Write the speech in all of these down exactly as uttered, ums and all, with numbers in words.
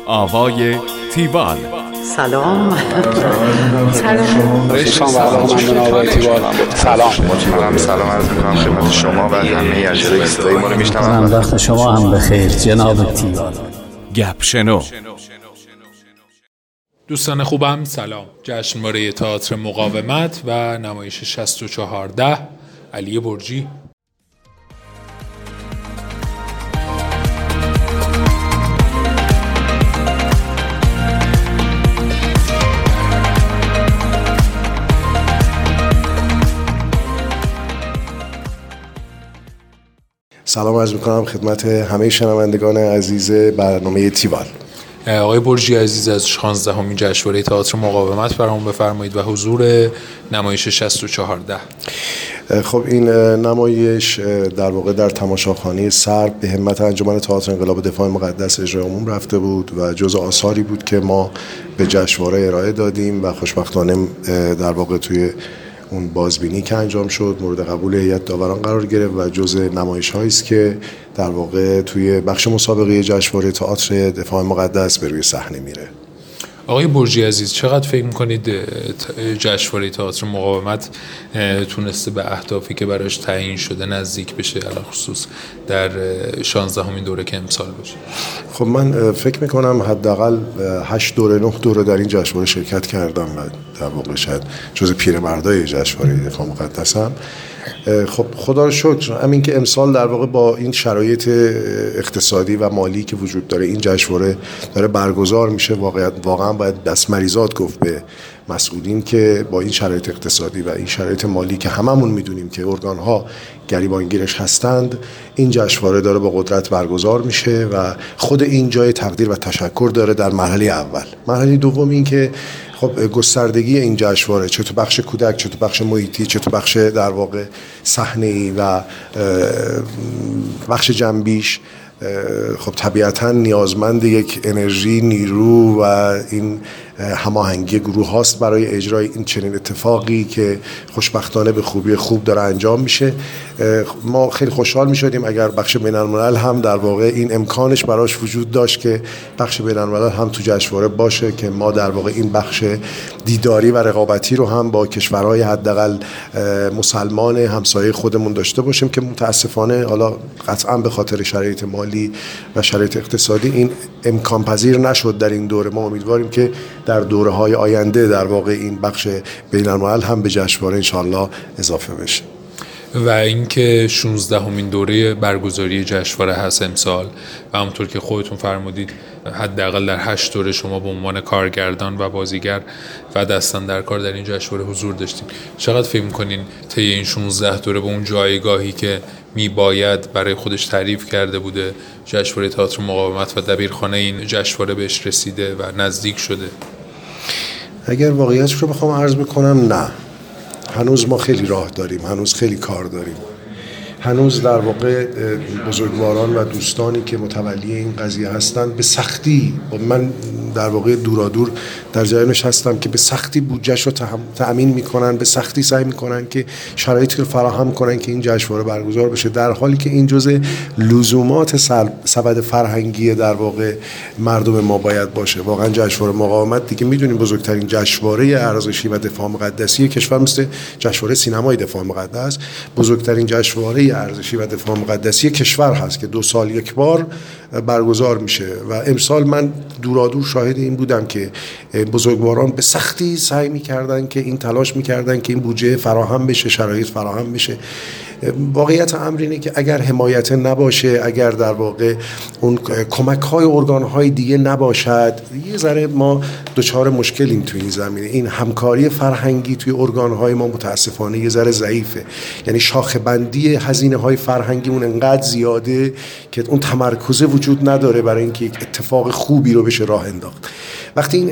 آوای تیوال. سلام. سلام. رشتان و علاقمندان آوای تیوال. سلام. من سلام عرض میکنم خدمت شما و همه اجرای صدای ما رو میشنوند. وقت شما هم بخیر جناب تیوال. گپ شنو. دوستان خوبم سلام. جشنواره تئاتر مقاومت و نمایش شصت و چهارده علی برجی. سلام عرض میکنم خدمت همه شنوندگان عزیز برنامه تیوال. آقای برجی عزیز، از شانزدهمین جشنواره تئاتر مقاومت فرامون بفرمایید و حضور نمایش شصت و چهارده. خب این نمایش در واقع در تماشاخانه سرب به همت انجمن تئاتر انقلاب دفاع مقدس اجرای عموم رفته بود و جزء آثاری بود که ما به جشنواره ارائه دادیم و خوشبختانه در واقع توی اون بازبینی که انجام شد مورد قبول هیئت داوران قرار گرفت و جزء نمایش‌هایی است که در واقع توی بخش مسابقه جشنواره تئاتر دفاع مقدس به روی صحنه میره. آقای برجی عزیز، چقدر فکر میکنید جشنواره تئاتر مقاومت تونسته به اهدافی که براش تعیین شده نزدیک بشه، علاوه خصوص در شانزدهمین دوره که امسال باشه؟ خب من فکر میکنم حداقل هشت دوره نه دوره در این جشنواره شرکت کردم و در واقع شاید جز پیرمردای جشنواره دفاع مقدسم. خب خدا رو شکر همین که امسال در واقع با این شرایط اقتصادی و مالی که وجود داره این جشنواره داره برگزار میشه، واقعا واقعا باید دست مریزات گفت به مسئولین که با این شرایط اقتصادی و این شرایط مالی که هممون میدونیم که ارگان‌ها گریبانگیرش هستند، این جشنواره داره با قدرت برگزار میشه و خود این جای تقدیر و تشکر داره در مرحله اول. مرحله دوم این که خب گستردگی این جشنواره چه تو بخش کودک، چه تو بخش محیطی، چه تو بخش در واقع صحنه‌ای و بخش جنبیش، خب طبیعتاً نیازمند یک انرژی، نیرو و این هماهنگی گروه هاست برای اجرای این چنین اتفاقی که خوشبختانه به خوبی خوب داره انجام میشه. ما خیلی خوشحال میشدیم اگر بخش بین‌الملل هم در واقع این امکانش براش وجود داشت که بخش بین‌الملل هم تو جشنواره باشه که ما در واقع این بخش دیداری و رقابتی رو هم با کشورهای حداقل مسلمان همسایه خودمون داشته باشیم که متاسفانه حالا قطعاً به خاطر شرایط مالی و شرایط اقتصادی این امکان پذیر نشد در این دوره. ما امیدواریم که در دوره‌های آینده در واقع این بخش بین‌الملل هم به جشنواره انشالله اضافه بشه. و اینکه شانزدهمین دوره برگزاری جشنواره هست امسال و همونطور که خودتون فرمودید حداقل در هشت دوره شما به عنوان کارگردان و بازیگر و دستان در کار در این جشنواره حضور داشتین. چقدر فکر می‌کنین طی این شانزده دوره به اون جایگاهی که میباید برای خودش تعریف کرده بوده جشنواره تئاتر مقاومت و دبیرخانه این جشنواره بهش رسیده و نزدیک شده؟ اگر واقعیتش رو بخوام عرض بکنم، نه، هنوز ما خیلی راه داریم، هنوز خیلی کار داریم. هنوز در واقع بزرگواران و دوستانی که متولی این قضیه هستند به سختی، من در واقع دورادور در جریانش هستم که به سختی بودجه‌اش رو تأمین میکنن، به سختی سعی میکنن که شرایطی رو فراهم کنن که این جشنواره برگزار بشه، در حالی که این جزء لزومات سبد فرهنگی در واقع مردم ما باید باشه. واقعا جشنواره مقاومت دیگه میدونیم بزرگترین جشنواره ارزشی و دفاع مقدسی کشور، مثل جشنواره سینمای دفاع مقدس بزرگترین جشنواره ارزشی و دفاع مقدسی کشور هست که دو سال یک بار برگزار میشه و امسال من دورادور شاهد این بودم که بزرگواران به سختی سعی میکردن که این تلاش میکردن که این بودجه فراهم بشه، شرایط فراهم بشه. واقعیت امر اینه که اگر حمایت نباشه، اگر در واقع اون کمک های ارگان های دیگه نباشد، یه ذره ما دچار مشکلیم توی این زمینه. این همکاری فرهنگی توی ارگان های ما متاسفانه یه ذره ضعیفه، یعنی شاخه بندی هزینه های فرهنگی اون انقدر زیاده که اون تمرکز وجود نداره برای اینکه یک اتفاق خوبی رو بشه راه انداخت. وقتی این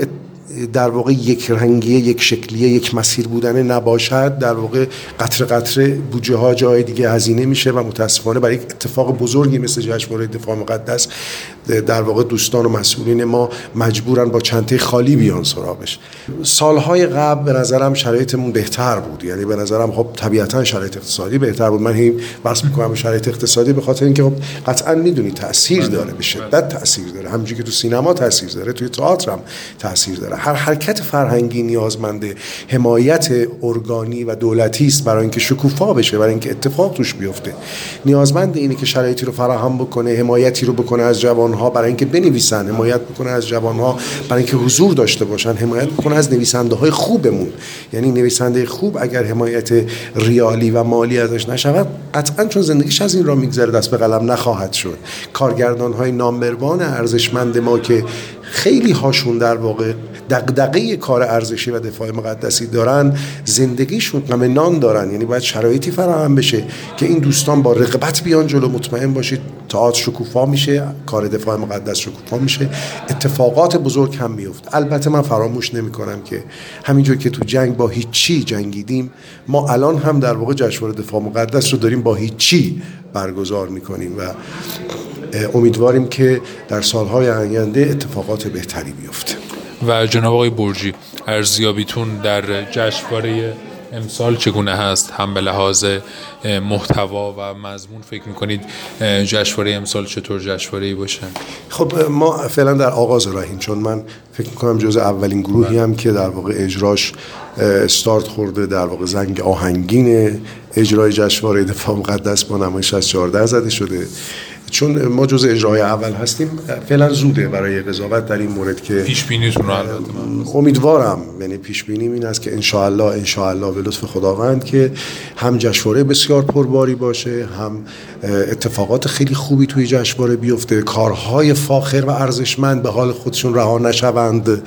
در واقع یک رنگیه، یک شکلیه، یک مسیر بودن نباشد، در واقع قطره قطره بودجه ها جای دیگه هزینه میشه و متاسفانه برای اتفاق بزرگی مثل جشنواره دفاع مقدس در واقع دوستان و مسئولین ما مجبورن با چنته خالی بیان سراغش. سالهای قبل به نظرم شرایطمون بهتر بود، یعنی به نظرم خب طبیعتا شرایط اقتصادی بهتر بود. من هی بحث میکنم شرایط اقتصادی به خاطر اینکه خب قطعا میدونی تاثیر داره، به شدت تاثیر داره، همونجوری که تو سینما تاثیر داره توی تئاتر هم تاثیر داره. هر حرکت فرهنگی نیازمند حمایت ارگانی و دولتی است برای اینکه شکوفا بشه، برای اینکه اتفاق توش بیفته. نیازمند اینه که شرایطی رو فراهم بکنه، حمایتی رو بکنه از جوانها برای اینکه بنویسن، حمایت بکنه از جوانها برای اینکه حضور داشته باشن، حمایت بکنه از نویسنده‌های خوبمون. یعنی نویسنده خوب اگر حمایت ریالی و مالی ازش نشود، قطعاً چون زندگیش از این راه میگذره دست به قلم نخواهد شد. کارگردان‌های نامبروان ارزشمند ما که خیلی هاشون در واقع دغدغه کار ارزشی و دفاع مقدسی دارن، زندگیشون غم نان دارن. یعنی باید شرایطی فراهم بشه که این دوستان با رغبت بیان جلو. مطمئن باشید تئاتر شکوفا میشه، کار دفاع مقدس شکوفا میشه، اتفاقات بزرگ هم میفته. البته من فراموش نمیکنم که همینجور که تو جنگ با هیچی جنگیدیم، ما الان هم در واقع جشنواره دفاع مقدس رو داریم با هیچی برگزار میکنیم و امیدواریم که در سالهای آینده اتفاقات بهتری بیفته. و جناب آقای برجی، ارزیابیتون در جشنواره امسال چگونه هست؟ هم به لحاظ محتوا و مضمون فکر میکنید جشنواره امسال چطور جشنواره‌ای باشه؟ خب ما فعلا در آغاز راهیم، چون من فکر میکنم جز اولین گروهی هم که در واقع اجراش استارت خورده. در واقع زنگ آهنگین اجرای جشنواره دفاع مقدس با نمایش از چهارده زده شده. چون ما جز اجرای اول هستیم، فعلا زوده برای قضاوت در این مورد که پیش بینیتون رو البته امیدوارم، یعنی پیش بینیم این است که ان شاء الله ان شاء الله به لطف خداوند که هم جشنواره بسیار پرباری باشه، هم اتفاقات خیلی خوبی توی جشنواره بیفته، کارهای فاخر و ارزشمند به حال خودشون رها نشوند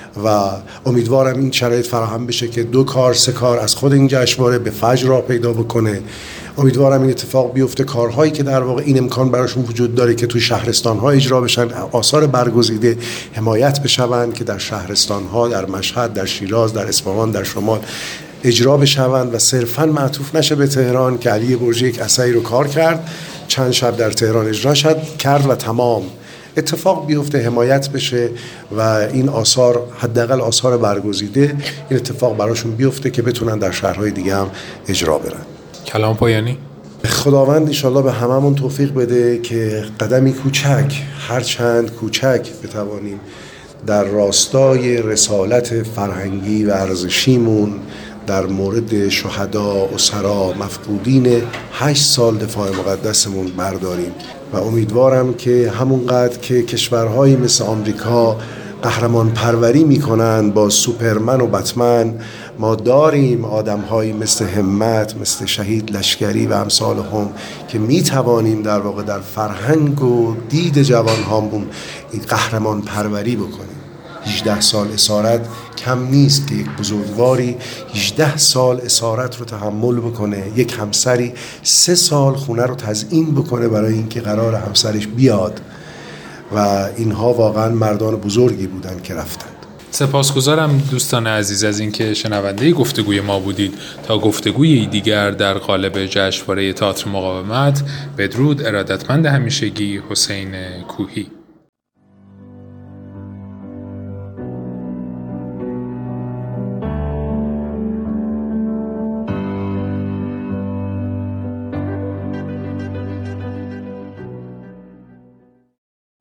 و امیدوارم این شرایط فراهم بشه که دو کار سه کار از خود این جشنواره به فجر راه پیدا بکنه. امیدوارم این اتفاق بیفته، کارهایی که در واقع این امکان براشون وجود داره که توی شهرستان‌ها اجرا بشن، آثار برگزیده حمایت بشوند که در شهرستان‌ها، در مشهد، در شیراز، در اصفهان، در شمال اجرا بشوند و صرفاً معطوف نشه به تهران که علی برجی یک اثری رو کار کرد، چند شب در تهران اجرا شد کرد و تمام. اتفاق بیفته، حمایت بشه و این آثار، حداقل آثار برگزیده، این اتفاق براشون بیفته که بتونن در شهرهای دیگه هم اجرا برن. کلام پایانی؟ خداوند انشالله به هممون توفیق بده که قدمی کوچک، هر چند کوچک، بتوانیم در راستای رسالت فرهنگی و ارزشیمون در مورد شهدا، اسرا، مفقودین هشت سال دفاع مقدسمون برداریم و امیدوارم که همونقدر که کشورهایی مثل آمریکا قهرمان پروری میکنن با سوپرمن و بتمن، ما داریم آدمهایی مثل همت، مثل شهید لشکری و امثال هم که میتوانیم در واقع در فرهنگ و دید جوانهامون این قهرمان پروری بکنیم. هجده سال اسارت کم نیست که یک بزرگواری هجده سال اسارت رو تحمل بکنه، یک همسری سه سال خونه رو تزیین بکنه برای اینکه قرار همسرش بیاد و اینها واقعا مردان بزرگی بودن که رفتند. سپاسگزارم دوستان عزیز از اینکه شنونده گفتگوی ما بودید. تا گفتگوی دیگر در قالب جشنواره تئاتر مقاومت، بدرود. ارادتمند همیشگی، حسین کوهی.